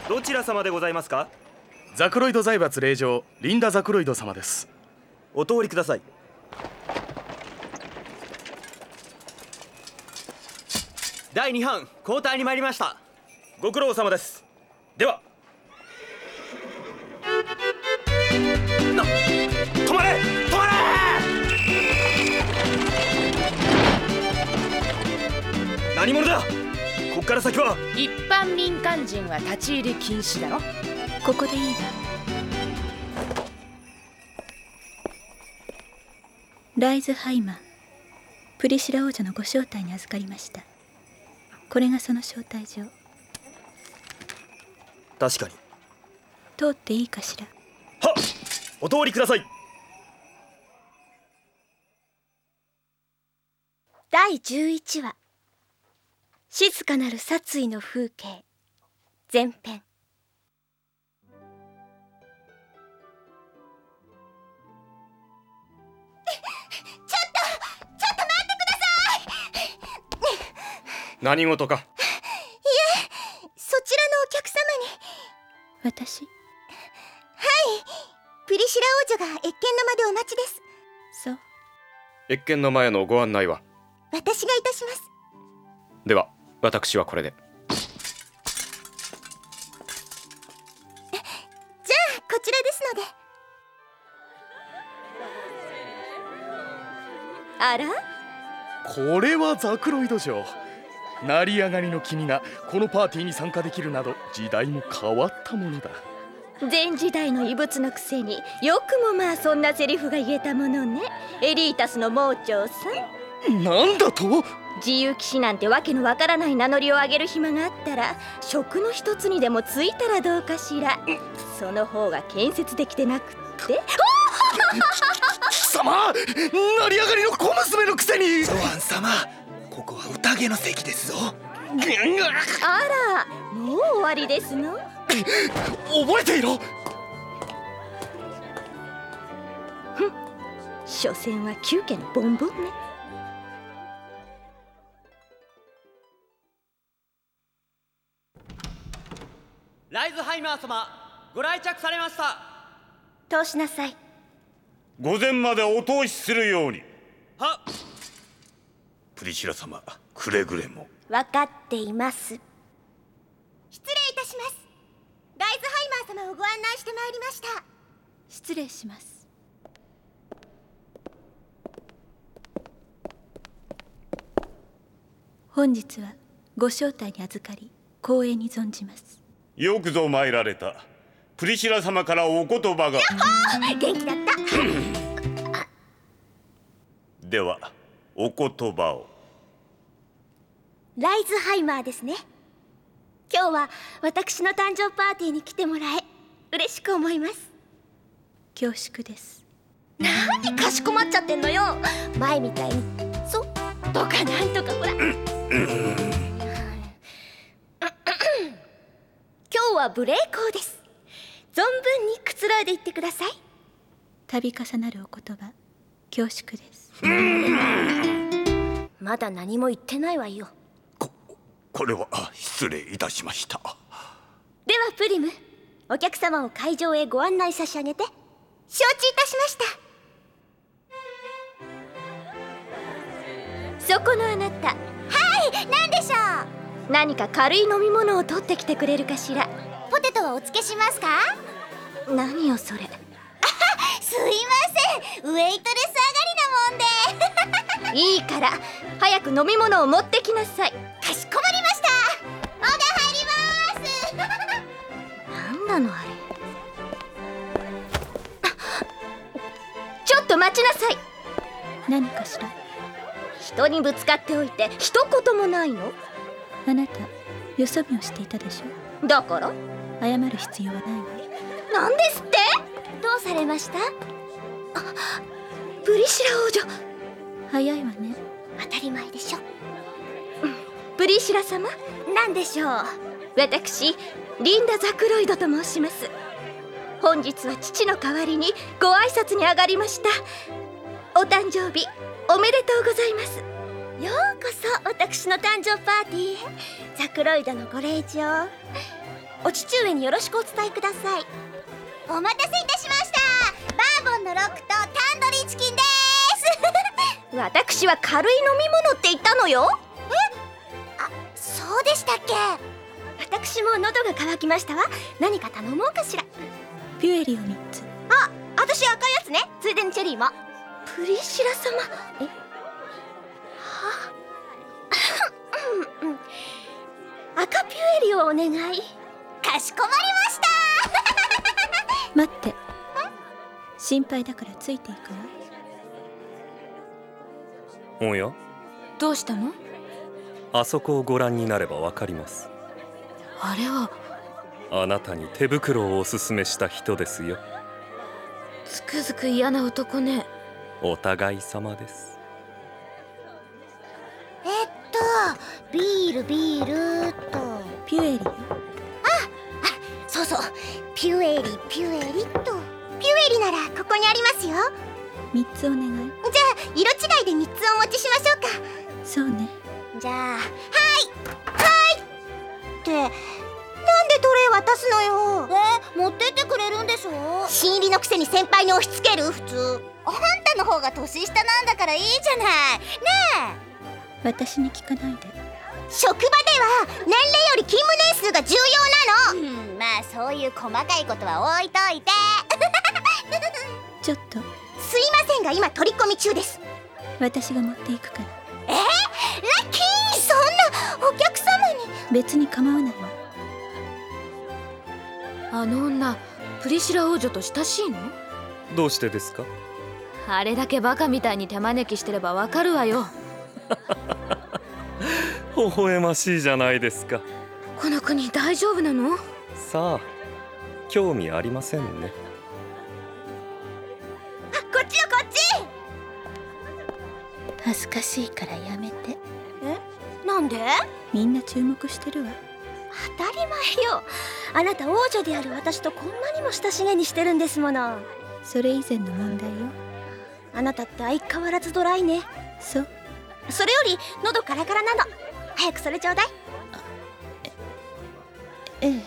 どちら様でございますか？ ザクロイド財閥令嬢リンダ・ザクロイド様です。 お通りください。第2班交代に参りました。ご苦労様です。では止まれ止まれ。何者だ。こっから先は一般民間人は立ち入り禁止だろ。 ここでいいわ。ライズハイマー、プリシラ王女のご招待に預かりました。これがその招待状。 確かに。 通っていいかしら。 はっ、お通りください。 第11話、静かなる殺意の風景前編。ちょっと待ってください。 何事か。 いえ、そちらのお客様に。 私？ はい、プリシラ王女が謁見の間でお待ちです。 そう。 謁見の前のご案内は？ 私がいたします。 では私はこれで。 じゃあこちらですので。あら、 これはザクロイド城。成り上がりの君がこのパーティーに参加できるなど時代も変わったものだ。 前時代の異物のくせによくもまあそんなセリフが言えたものね。エリータスの盲腸さん。 なんだと？ 自由騎士なんてわけのわからない名乗りを上げる暇があったら職の一つにでもついたらどうかしら。その方が建設できてなくって貴様、成り上がりの小娘のくせに。 ゾアン様、ここは宴の席ですぞ。 あら、もう終わりですの？ 覚えていろ。 所詮は9家のボンボンね。 ライズハイマー様、ご来着されました。 通しなさい。 御前までお通しするように。 はっ。 プリシラ様、くれぐれも。 分かっています。失礼いたします。ライズハイマー様をご案内してまいりました。 失礼します。本日はご招待に預かり光栄に存じます。 よくぞ参られた。プリシラ様からお言葉が。 元気だった。 ではお言葉を。 ライズハイマーですね。今日は私の誕生パーティーに来てもらえ嬉しく思います。 恐縮です。 何かしこまっちゃってんのよ。前みたいにそうとかなんとかほら。今日は無礼講です。存分にくつろいでいってください。 度重なるお言葉恐縮です。 まだ何も言ってないわよ。 これは失礼いたしました。 ではプリム、お客様を会場へご案内差し上げて。承知いたしました。そこのあなた。はい、何でしょう。何か軽い飲み物を取ってきてくれるかしら。ポテトはお付けしますか？何よそれ。すいません、ウェイトレス上がりなもんで。いいから早く飲み物を持ってきなさい。かしこまりました。おで入ります。なんなのあれ。ちょっと待ちなさい。 何かしら。 人にぶつかっておいて一言もないの？ あなたよそ見をしていたでしょ。 だから謝る必要はないわ。 なんですって？どうされました？プリシラ王女。 早いわね。 当たり前でしょ。プリシラ様、何でしょう。私リンダ・ザクロイドと申します。本日は父の代わりにご挨拶に上がりました。お誕生日おめでとうございます。ようこそ私の誕生パーティーへ。ザクロイドのご令嬢。 お父上によろしくお伝えください。お待たせいたしました。バーボンのロックとタンドリーチキンです私は軽い飲み物って言ったのよ。そうでしたっけ。私も喉が渇きましたわ。何か頼もうかしら。 ピュエリを3つ。 私赤いやつね。ついでにチェリーも。プリシラ様。赤ピュエリをお願い。かしこまりました待って、心配だからついていくわ。 おや、 どうしたの？ あそこをご覧になればわかります。 あれはあなたに手袋をおすすめした人ですよ。 つくづく嫌な男ね。 お互い様です。 ビールと。 ピュエリよ。 そうそう、ピュエリと。ピュエリならここにありますよ。 3つお願い。 じゃあ色違いで3つお持ちしましょうか。 そうね。 じゃあはいってなんでトレイ渡すのよ。持ってってくれるんでしょ。新入りのくせに先輩に押し付ける。普通あんたの方が年下なんだからいいじゃないねえ。 私に聞かないで。 職場では年齢より勤務年数が重要なの。まあそういう細かいことは置いといてちょっとすいませんが今取り込み中です。 私が持っていくから。 ラッキー。そんなお客様に。 別に構わないわ。 あの女プリシラ王女と親しいの？ どうしてですか？ あれだけバカみたいに手招きしてればわかるわよ。 微笑ましいじゃないですか。 この国大丈夫なの？ さあ、興味ありませんね。 こっちよこっち。 恥ずかしいからやめて。 なんで？ みんな注目してるわ。 当たり前よ。あなた王女である私とこんなにも親しげにしてるんですもの。 それ以前の問題よ。 あなたって相変わらずドライね。 そう。 それより喉カラカラなの。早くそれちょうだい。 ええ。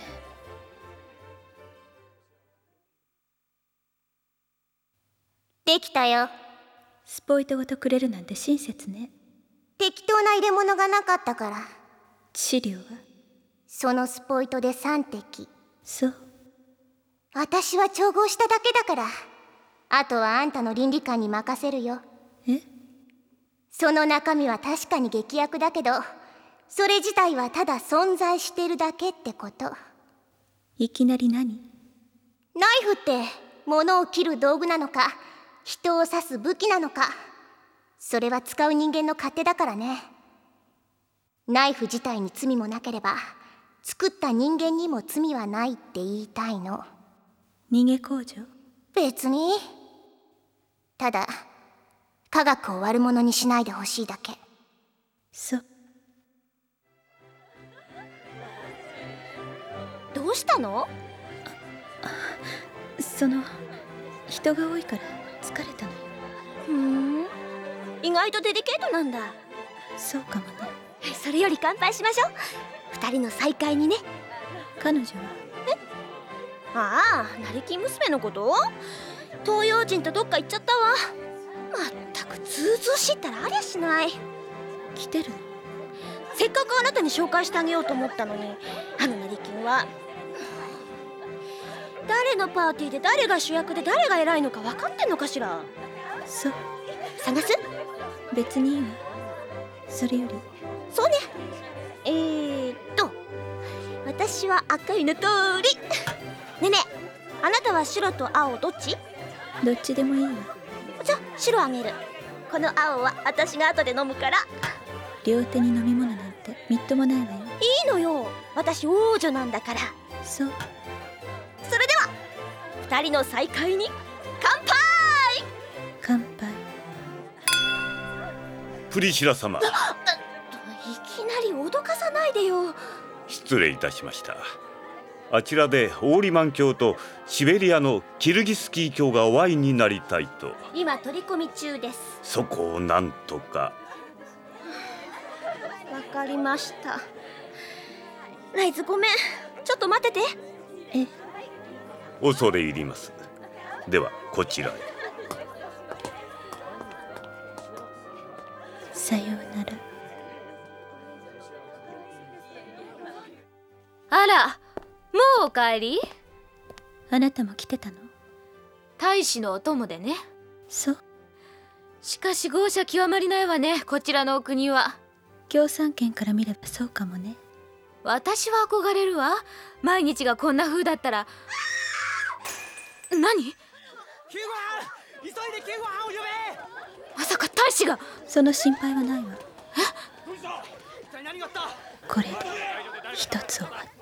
できたよ。 スポイトごとくれるなんて親切ね。 適当な入れ物がなかったから。 治療は？ そのスポイトで3滴。 そう。 私は調合しただけだから。あとはあんたの倫理観に任せるよ。 え？ その中身は確かに劇薬だけど、それ自体はただ存在してるだけってこと。 いきなり何？ ナイフって物を切る道具なのか、人を刺す武器なのか、それは使う人間の勝手だからね。ナイフ自体に罪もなければ作った人間にも罪はないって言いたいの。 逃げ工場？ 別に。ただ科学を悪者にしないでほしいだけ。 そう。 どうしたの？ 人が多いから疲れたのよ。 意外とデリケートなんだ。 そうかもね。 それより乾杯しましょう。二人の再会にね。 彼女は？ ああ、成金娘のこと？東洋人とどっか行っちゃったわ。まったくずうずうしいったらありゃしない。 来てるの？ せっかくあなたに紹介してあげようと思ったのに、あの成金は誰のパーティーで誰が主役で誰が偉いのか分かってんのかしら。 そう。 探す？ 別にいいわ。それより。 そうね。私は赤いの通り。ねえねえ、あなたは白と青どっち？ どっちでもいいわ。 じゃあ白あげる。この青は私が後で飲むから。 両手に飲み物なんてみっともないわよ。 いいのよ、私王女なんだから。 そう。 それでは二人の再会に乾杯。 乾杯。 プリシラ様、 いきなり脅かさないでよ。 失礼いたしました。あちらでオーリマン教とシベリアのキルギスキー教がお会いになりたいと。 今取り込み中です。 そこをなんとか。 わかりました。ライズごめん、 ちょっと待ってて。 え、 恐れ入ります。ではこちらへ。 さようなら。 あら、もうお帰り？ あなたも来てたの？ 大使のお供でね。 そう。 しかし豪奢極まりないわね、こちらのお国は。 共産圏から見ればそうかもね。 私は憧れるわ。毎日がこんな風だったら。何？ 救護班、急いで救護班を呼べ。 まさか大使が。 その心配はないわ。 一体何があった？ これで一つ終わった。